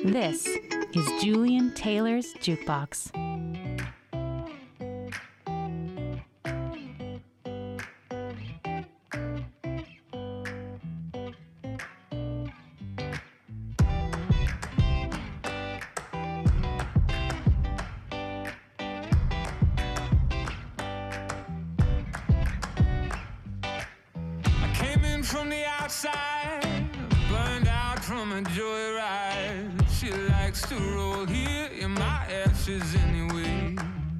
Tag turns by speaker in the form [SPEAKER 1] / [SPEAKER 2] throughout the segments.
[SPEAKER 1] This is Julian Taylor's Jukebox.
[SPEAKER 2] From the outside, burned out from a joyride. She likes to roll here in my ashes anyway.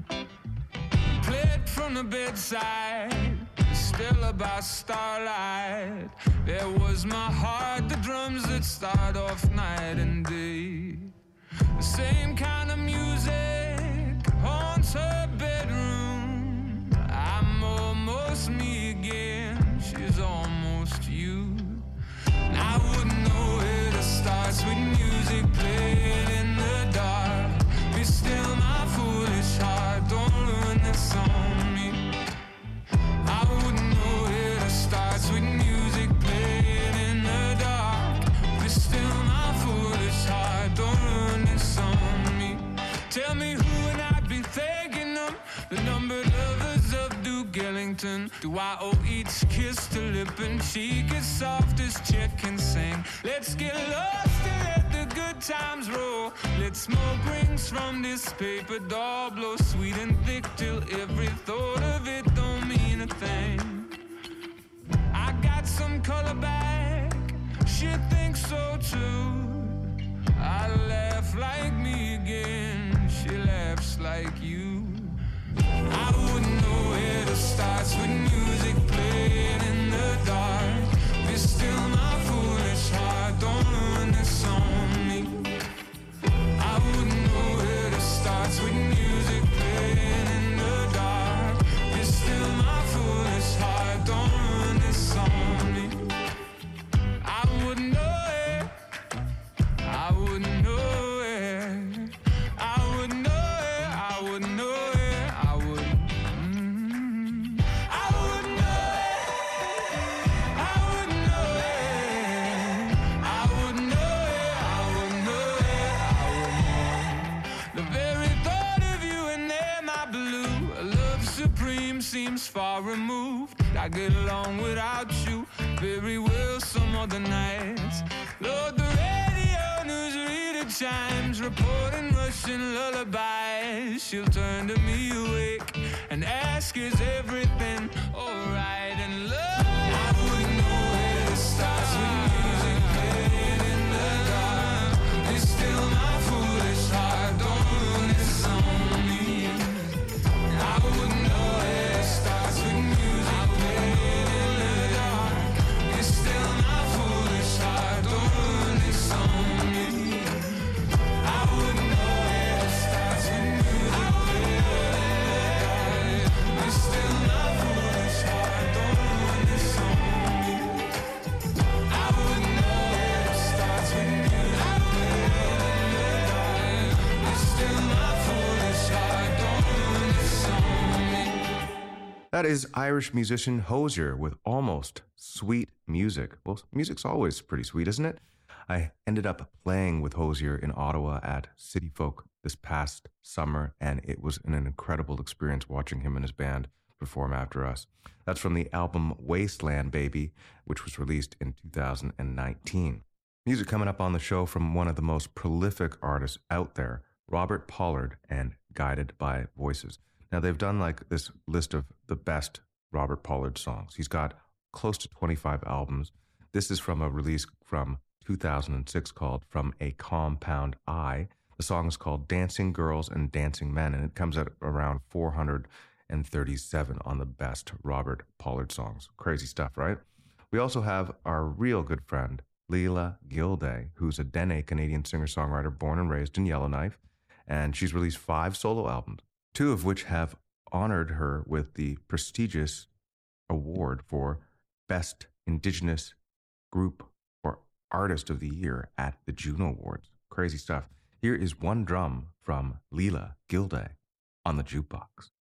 [SPEAKER 2] Played from the bedside, still by starlight. There was my heart, the drums that start off night and day. The same kind of music haunts her bedroom. I'm almost me again, she's almost you. And I wouldn't know where to start. Sweet music playing in the dark. Be still my foolish heart, don't ruin this on me. I wouldn't know where to start. Sweet music playing in the dark. Be still my foolish heart, don't ruin this on me. Tell me who and I'd be thanking them, the numbered lovers of Duke Ellington. Do I owe each kiss to lip and cheek as soft as Chet can sing? Let's get lost and let the good times roll. Let smoke rings from this paper doll blow sweet and thick till every thought of it don't mean a thing. I got some color back, she thinks so too. I laugh like me again, she laughs like you. I wouldn't know where to start. Sweet music playing in the dark. Be still my foolish heart, don't ruin this on me. I wouldn't know where to start. Sweet music playing in the dark. Be still my foolish heart, don't ruin this on me. I wouldn't know it, I wouldn't know it, I wouldn't know it, I wouldn't know it. Seems far removed. I get along without you very well some other nights. Lord, the radio news reader chimes, reporting Russian lullabies. She'll turn to me awake and ask, is everything alright? And love, I wouldn't know where to start. Sweet music playing in the dark. It's still my foolish heart, don't ruin this on me. I wouldn't know where to start. Sweet music playing in the dark. It's still my foolish heart, don't ruin this on me. I wouldn't know where to start. Sweet music playing in the dark. It's still my foolish heart, don't ruin this on me. I wouldn't know where to start. Sweet music playing in the dark. It's still my foolish heart, don't ruin this on me.
[SPEAKER 3] That is Irish musician Hozier with Almost Sweet Music. Well, music's always pretty sweet, isn't it? I ended up playing with Hozier in Ottawa at City Folk this past summer, and it was an incredible experience watching him and his band perform after us. That's from the album Wasteland Baby, which was released in 2019. Music coming up on the show from one of the most prolific artists out there, Robert Pollard and Guided by Voices. Now, they've done like this list of the best Robert Pollard songs. He's got close to 25 albums. This is from a release from 2006 called From a Compound Eye. The song is called Dancing Girls and Dancing Men, and it comes at around 437 on the best Robert Pollard songs. Crazy stuff, right? We also have our real good friend, Leela Gilday, who's a Dene Canadian singer-songwriter born and raised in Yellowknife, and she's released 5 solo albums, 2 of which have honored her with the prestigious award for Best Indigenous Group or Artist of the Year at the Juno Awards. Crazy stuff. Here is one drum from Leela Gilday on the Jukebox.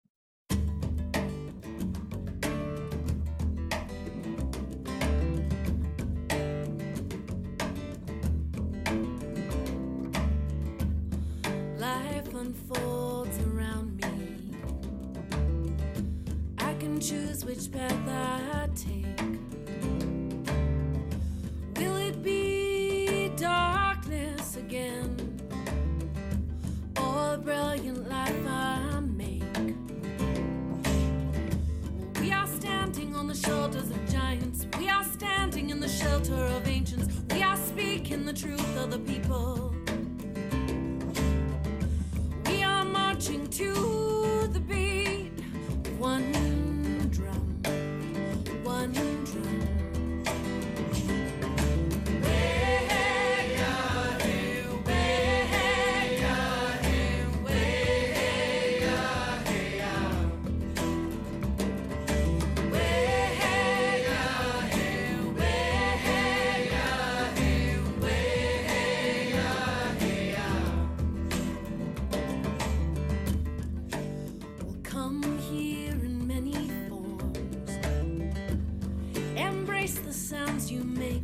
[SPEAKER 4] unfolds around me. I can choose which path I take. Will it be darkness again, or a brilliant life I make? We are standing on the shoulders of giants. We are standing in the shelter of ancients. We are speaking the truth of the people. We are marching to the beat of one drum, one drum. The sounds you make.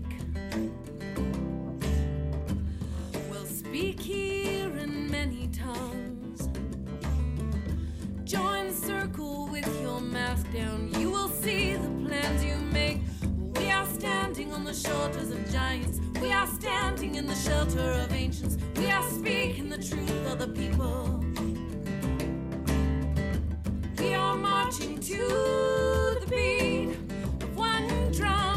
[SPEAKER 4] We'll speak here in many tongues. Join the circle with your mask down. You will see the plans you make. We are standing on the shoulders of giants. We are standing in the shelter of ancients. We are speaking the truth of the people. We are marching to the beat of one drum.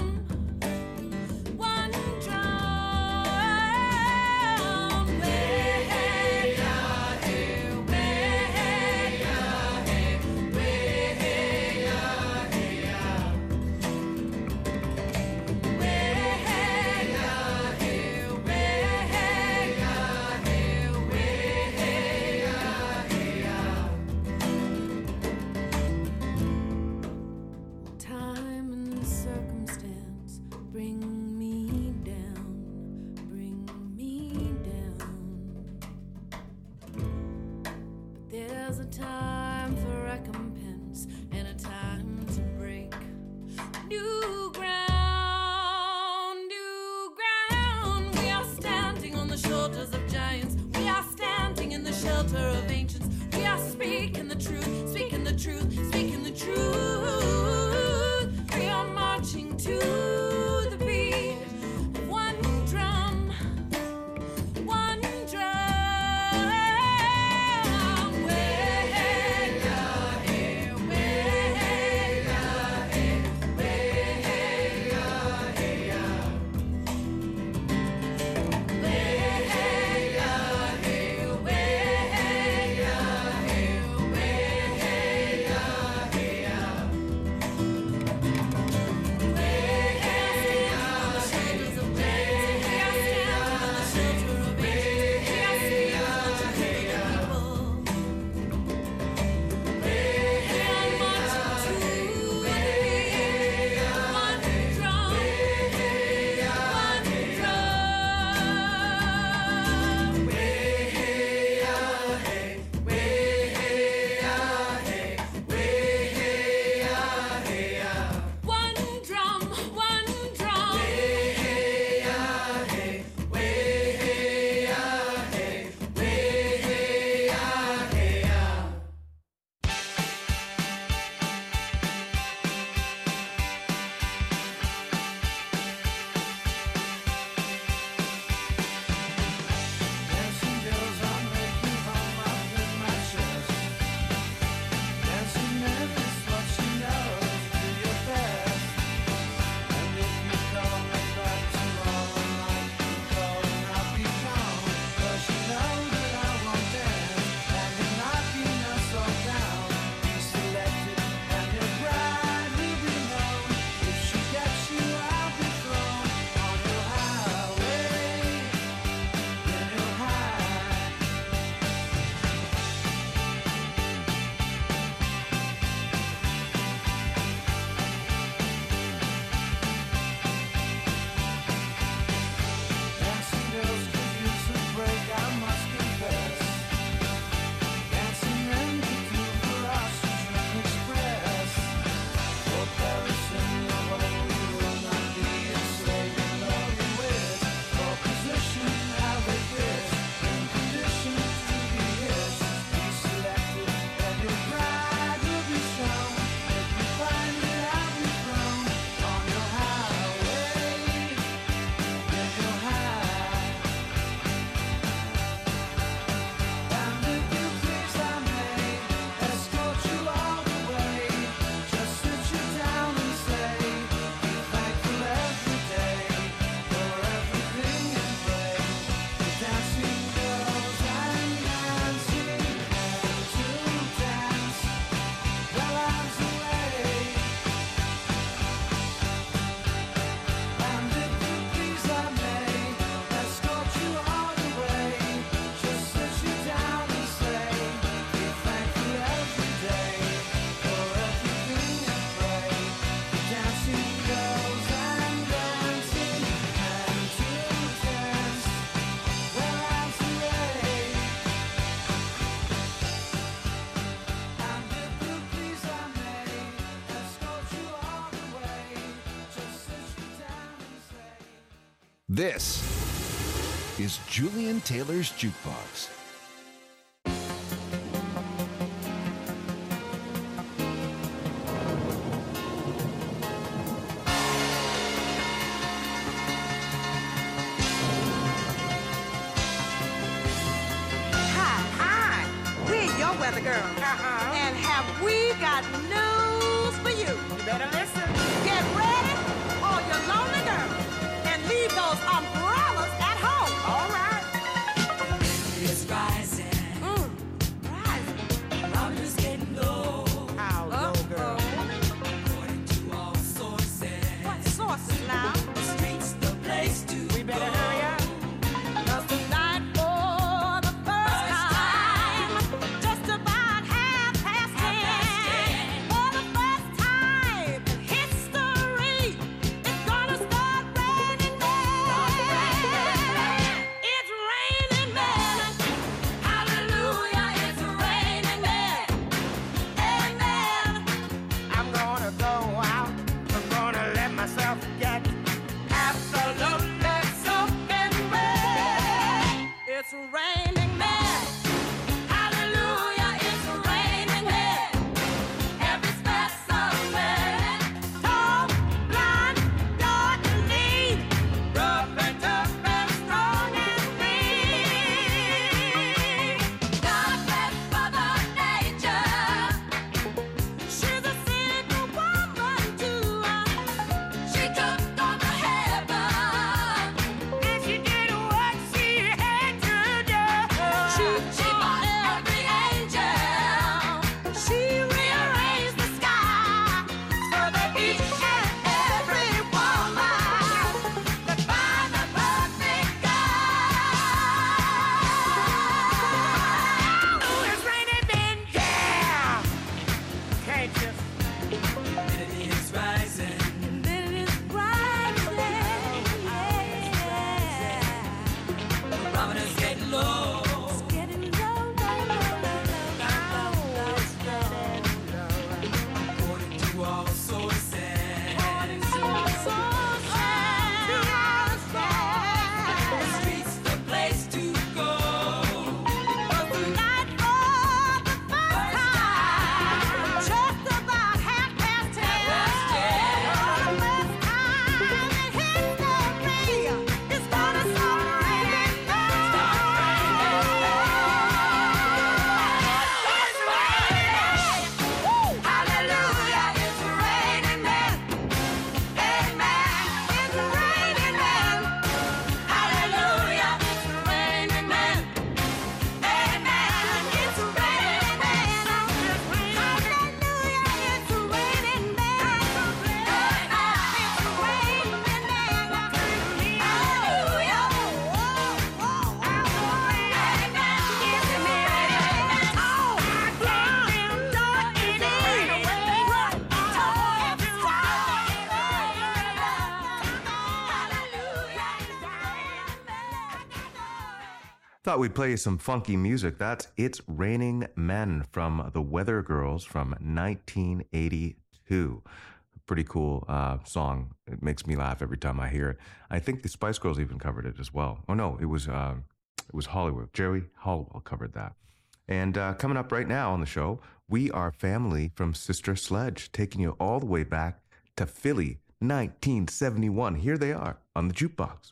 [SPEAKER 4] There's a time for recompense and a time to break new ground, new ground. We are standing on the shoulders of giants. We are standing in the shelter of ancients. We are speaking the truth, speaking the truth, speaking the truth. We are marching to the beat of one drum, one drum. Way
[SPEAKER 5] This is Julian Taylor's Jukebox.
[SPEAKER 6] Hi, we're your weather girl. And have we got news for you? You better listen. Get ready, all your lonely girls, and leave those umbrellas at home. All right.
[SPEAKER 4] It's rising.
[SPEAKER 6] Rising.
[SPEAKER 4] Robin is getting low.
[SPEAKER 6] How low, girl?
[SPEAKER 4] According to all sources.
[SPEAKER 6] What sources now?
[SPEAKER 4] The street's the place to
[SPEAKER 6] We better
[SPEAKER 4] go.
[SPEAKER 6] hurry up. 'Cause tonight, for the first time, just about 10:30, for the first time in history, it's gonna start raining men. It's raining men. Hallelujah, it's raining men. Amen. I'm gonna go out. I'm gonna let myself get absolutely soaking wet. It's raining men. Hallelujah, it's raining men. Every specimen, tall, blind, dark and lean, rough and tough and strong and mean. God bless Mother Nature. She's a single woman too. She took over heaven, and she did what she had to do. She bought every angel. She rearranged the sky so that each and every woman could find the perfect guy. Oh, it's raining men, yeah. Can't you?
[SPEAKER 4] It is rising.
[SPEAKER 6] And then it is rising, yeah.
[SPEAKER 4] Robin is getting low.
[SPEAKER 6] It's getting low, low, low, low, low. It's getting low.
[SPEAKER 4] According to all sources.
[SPEAKER 6] According to our sources.
[SPEAKER 4] The street's the place to go.
[SPEAKER 6] But tonight, for the first time, just about 10:30, for the first time in history, it's gonna start raining. It's raining. Hallelujah, it's raining men. Amen. It's raining men. Hallelujah, it's raining men. Amen. It's raining men. Hallelujah, it's raining men. It's raining men. Hallelujah.
[SPEAKER 3] Thought we'd play you some funky music. That's It's Raining Men from the Weather Girls from 1982. Pretty cool song. It makes me laugh every time I hear it. I think the Spice Girls even covered it as well. Oh no, it was Hollywood. Jerry Halliwell covered that. And coming up right now on the show, we are family from Sister Sledge, taking you all the way back to Philly, 1971. Here they are on the Jukebox.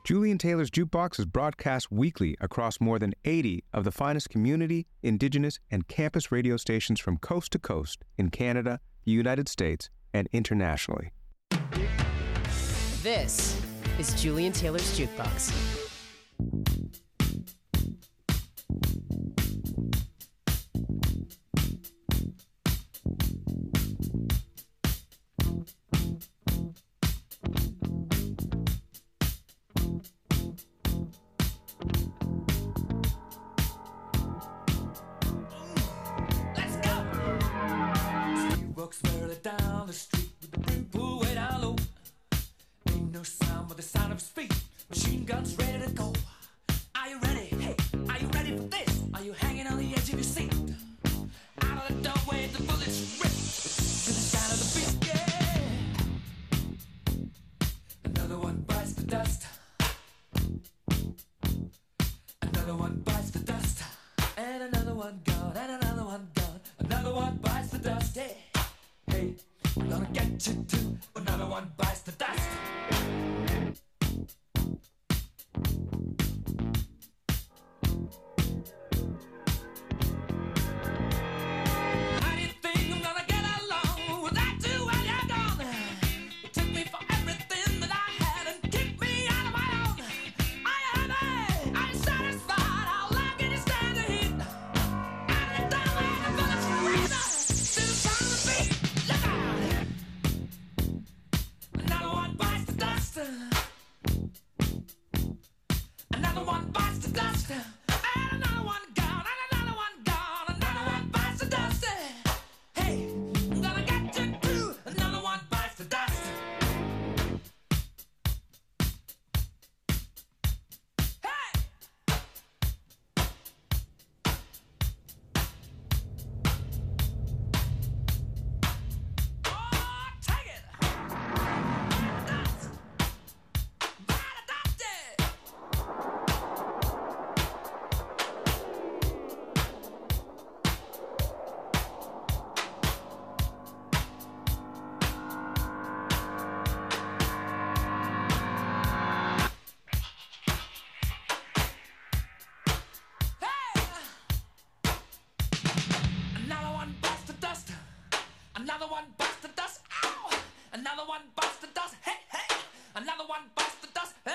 [SPEAKER 7] Julian Taylor's Jukebox is broadcast weekly across more than 80 of the finest community, indigenous, and campus radio stations from coast to coast in Canada, the United States, and internationally.
[SPEAKER 8] This is Julian Taylor's Jukebox.
[SPEAKER 9] Let's go! She walks barely down the street with the brim pulled way down low. Ain't no sound but the sound of his feet. Machine guns ready to go. Are you ready? Hey, are you ready for this? Are you hanging on the edge of your seat? Out of the doorway, the bullets rip to the sound of the beat. Yeah. Another one bites the dust. Another one bites the dust. And another one gone. And another one gone. Another one bites the dust. Hey, hey, I'm gonna get you too. Another one bites the dust. How do you think I'm gonna get along without you when you're gone? You took me for everything that I had and kicked me out of my own. Are you happy? Are you satisfied? How long can you stand the heat? Out of the doorway, the bullets rip to the sound of the beat. Look out! Another one bites the dust. Another one bites the dust. And another one gone. And another one gone. Another one bites the dust. Hey, I'm gonna get you too. Another one bites the dust. Hey! Oh, take it! Dust! Bite the dust! Hey! Another one bites the dust. Another one bites the dust. Ow! Another one bites the dust. Hey, hey! Another one bites the dust. Hey!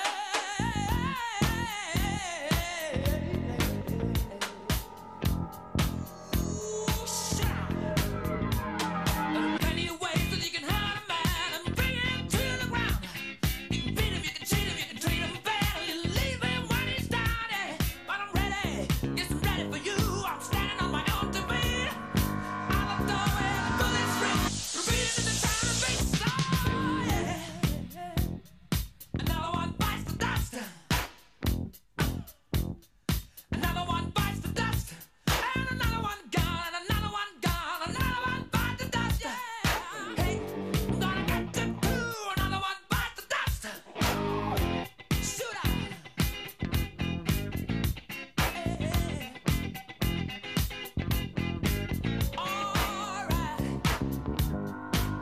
[SPEAKER 9] Ooh, shut up. There are plenty of ways that you can hurt a man and bring him to the ground. You can beat him, you can cheat him, you can treat him bad, or you leave him when he's down. Yeah. But I'm ready, yes, I'm ready for you. I'm standing on my own two feet. Out the doorway, the bullets rip, repeating the sound of beats. Oh, yeah. Another one bites the dust. Another one bites the dust. And another one gone. And another one gone. Another one bites the dust. Yeah. Hey, I'm gonna get you too. Another one bites the dust. Shoot out. Hey. All right.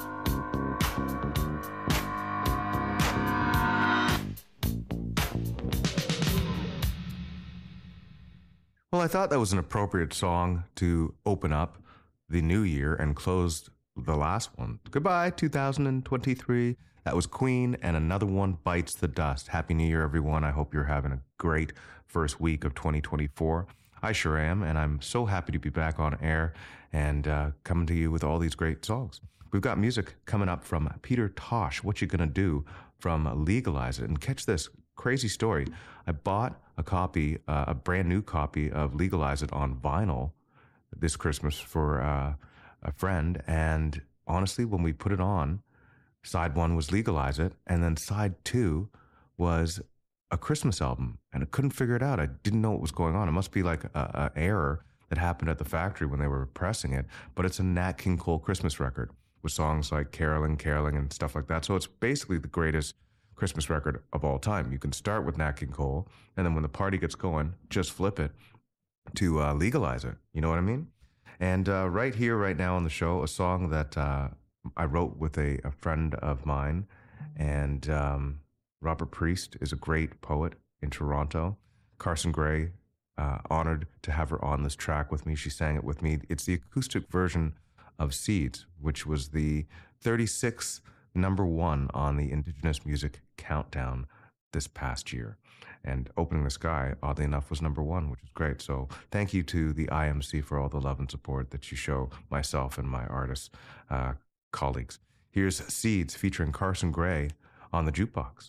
[SPEAKER 3] Well, I thought that was an appropriate song to open up the new year and close the last one. Goodbye, 2023. That was Queen, and Another One Bites the Dust. Happy New Year, everyone. I hope you're having a great first week of 2024. I sure am, and I'm so happy to be back on air and coming to you with all these great songs. We've got music coming up from Peter Tosh, What You Gonna Do, from Legalize It. And catch this crazy story. I bought a copy, a brand new copy of Legalize It on vinyl this Christmas for a friend. And honestly, when we put it on, side one was Legalize It, and then side two was a Christmas album, and I couldn't figure it out. I didn't know what was going on. It must be like an error that happened at the factory when they were pressing it, but it's a Nat King Cole Christmas record with songs like Caroling, Caroling, and stuff like that. So it's basically the greatest Christmas record of all time. You can start with Nat King Cole, and then when the party gets going, just flip it to Legalize It. You know what I mean? And right here, right now on the show, a song that I wrote with a friend of mine, and Robert Priest is a great poet in Toronto. Carson Gray, honored to have her on this track with me. She sang it with me. It's the acoustic version of Seeds, which was the 36th number one on the Indigenous Music Countdown this past year. And Opening the Sky, oddly enough, was number one, which is great. So thank you to the IMC for all the love and support that you show myself and my artist colleagues. Here's Seeds featuring Carson Gray on the jukebox.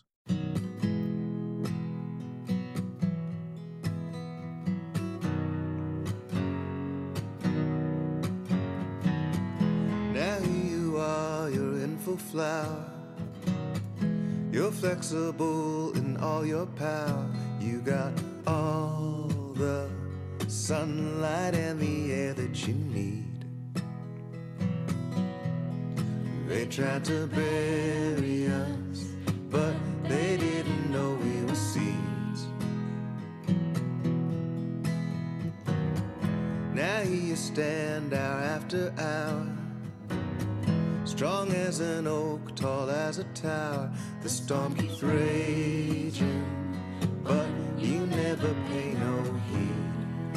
[SPEAKER 10] Now you are, you're in full flower. You're flexible in all your power. You got all the sunlight and the air that you need. They tried to bury us, but they didn't know we were seeds. Now here you stand hour after hour, strong as an oak, tall as a tower. The storm keeps raging, but you never pay no heed.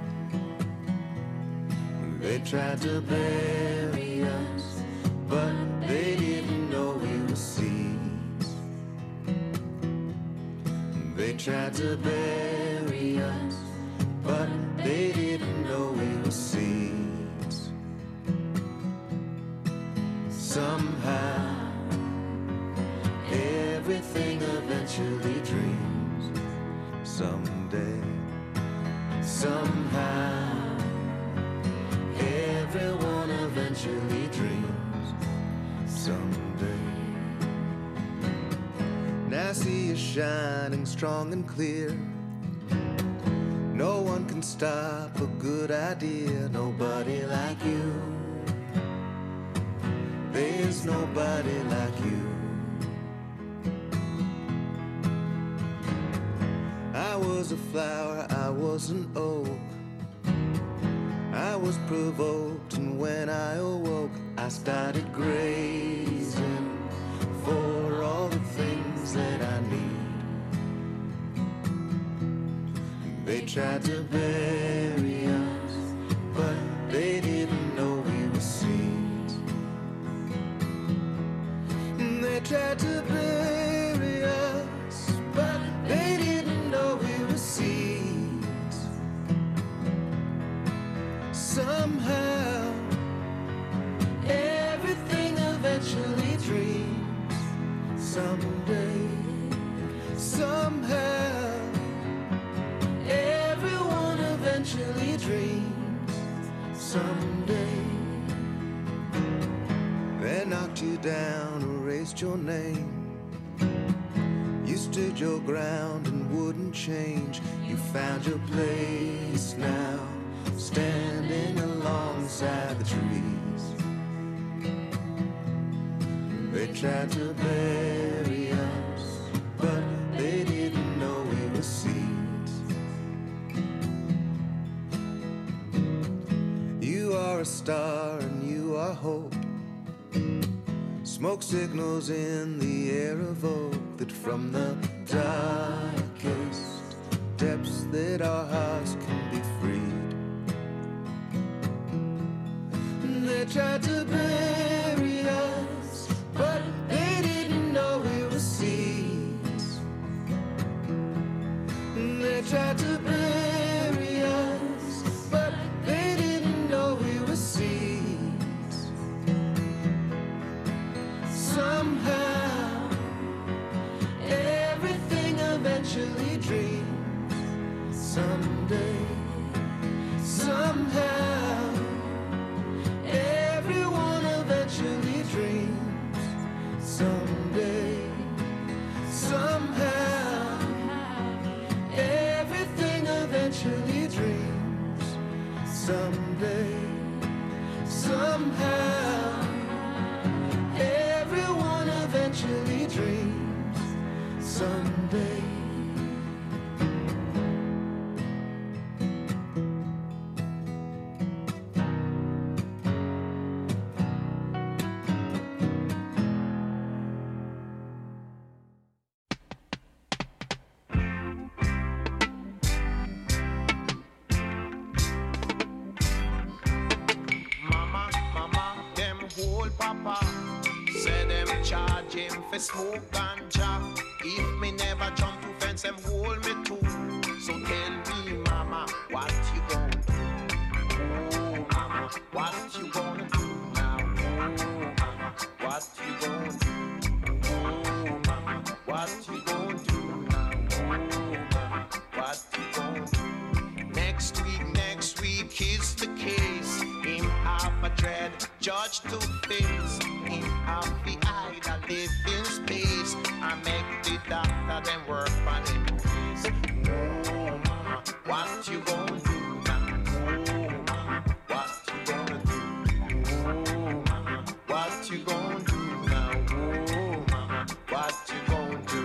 [SPEAKER 10] They tried to bury us, but they didn't know we were seeds. They tried to bury us, but they didn't know we were seeds. Somehow everything eventually dreams. Someday, somehow, everyone eventually dreams. Someday. Now see you shining strong and clear. No one can stop a good idea. Nobody like you. There's nobody like you. I was a flower, I was an oak. I was provoked, and when I awoke, I started grazing for all the things that I need. They tried to bury us, but they didn't know we were seeds. They tried to bury us, but they didn't know we were seeds. Somehow, everything eventually dreams. Someday, somehow, everyone eventually dreams. Someday, they knocked you down, erased your name. You stood your ground and wouldn't change. You found your place now, standing alongside the trees. They tried to bury us, but they didn't know we were seeds. You are a star and you are hope. Smoke signals in the air evoke that from the darkest depths that our hearts can be freed. They tried to bury us, but they didn't know we were seeds. They tried to bury us, but they didn't know we were seeds. Somehow, everything eventually dreams. Someday, somehow, everyone eventually dreams. Someday, somehow, everything eventually dreams. Someday, somehow, everyone eventually dreams. Someday.
[SPEAKER 11] papa. Say them charge him for smoke ganja. If me never jump to fence, them hold me too. So tell me, mama, what you gonna do? Oh, mama, what you gonna do now? Oh, mama, what you gonna do? Oh, mama, what you gonna do now? Oh, mama, what you gonna do? Next week is the case. Him have a dread, judge to face. Him have the eye that live in space. I make the doctor them work on him face. Oh, mama, what you gonna do now? Oh, mama, what you gonna do? Oh, mama, what you gonna do now? Oh, mama, what you gonna do?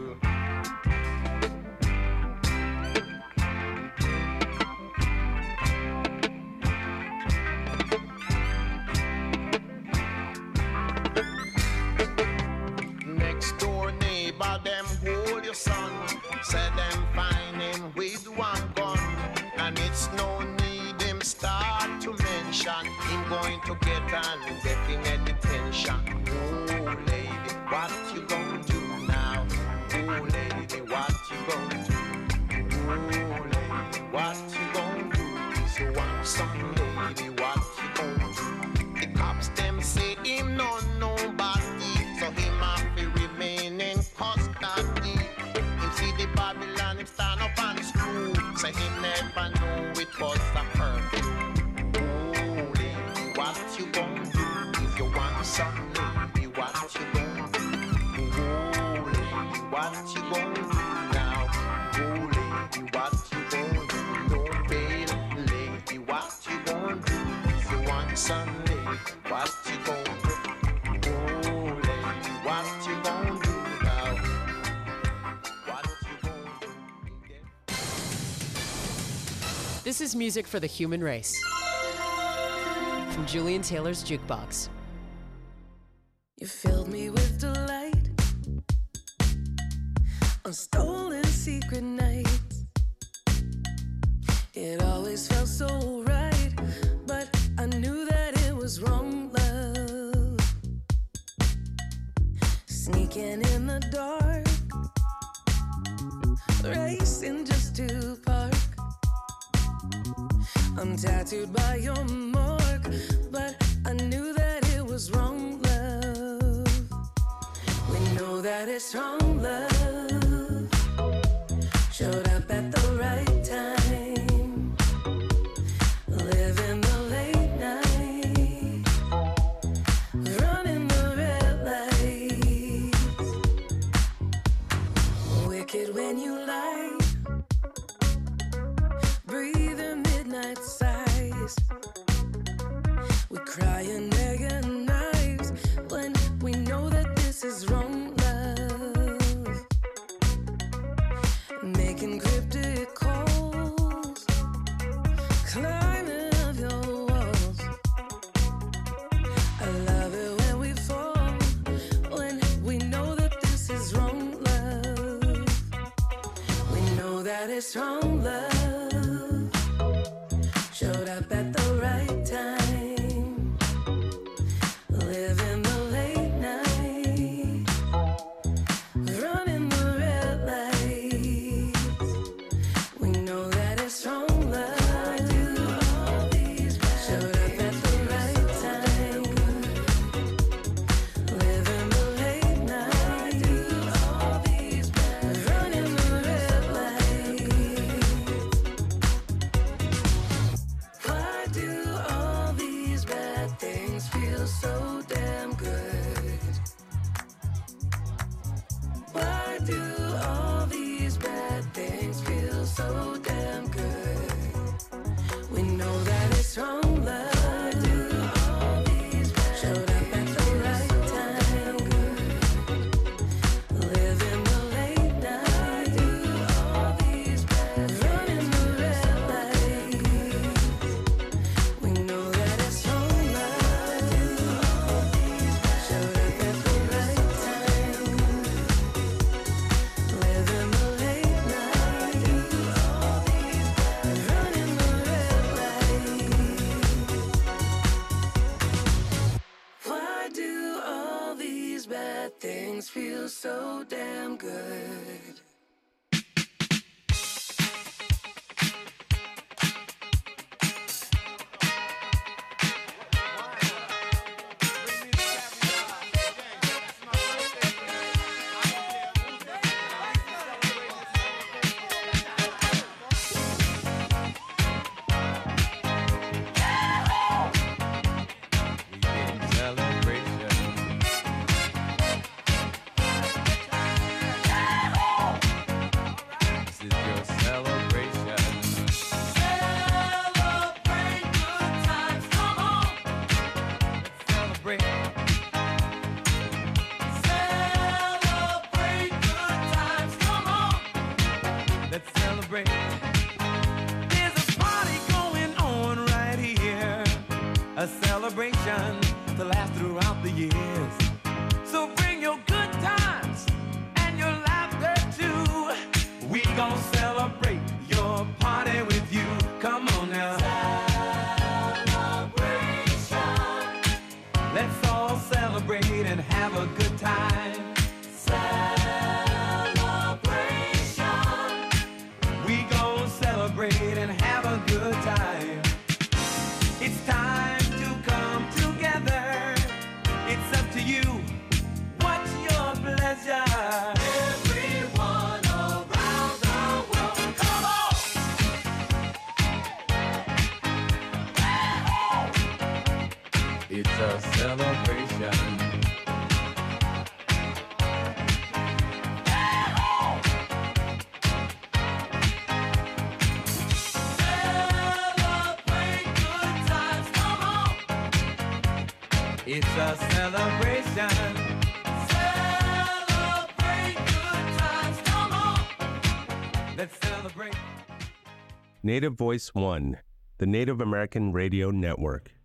[SPEAKER 11] Next door neighbor, them hold your son. Say them find him with one gun. And it's no need him start to mention him going to get an indefinite detention. Oh lady, what you gonna do now? Oh lady, what you gonna do? Oh lady, what you gonna do? If you want some lady, what you gonna do? The cops them say him no nobody, so him have to remain in custody. Him see the Babylon, him stand up on his screw. Say he never knew it was a perfume. Oh lady, what you gonna do? If you want some lady, what you gonna do? Oh lady, what you gonna do now? Oh lady, what you gonna do? No bail, lady, what you gonna do? If you want some lady, what you gonna do? Oh lady, what you gonna do now? What you gonna do?
[SPEAKER 8] This is music for the human race. From Julian Taylor's Jukebox.
[SPEAKER 12] You filled me with delight on stolen secret nights. It always felt so right, but I knew that it was wrong, love. Sneaking in the dark, racing just to park. I'm tattooed by your mark, but I knew that it was wrong, love. We know that it's wrong, love. Showed up at the right time, living the late night, running the red lights. Wicked when you lie, breathe the midnight sighs. We cry and agonize when we know that this is wrong, love. Making cryptic calls, climbing up your walls. I love it when we fall, when we know that this is wrong, love. We know that it's wrong, love. Showed up at the right time, living the late night, running the red lights. We know that it's wrong, love. Showed up at the right time, living the late night, running the red lights. these bad things feel so damn good.
[SPEAKER 13] A celebration to last throughout the years. So bring your good times and your laughter too. We gon' celebrate your party with you. Come on now. Celebration. Let's all celebrate and have a good time. Celebration. We gon' celebrate and have a good time. It's time to come together. It's up to you. What's your pleasure? Everyone around the world, come on! It's a celebration. It's a celebration. Celebrate good times, come on. Let's celebrate.
[SPEAKER 7] Native Voice One, the Native American Radio Network.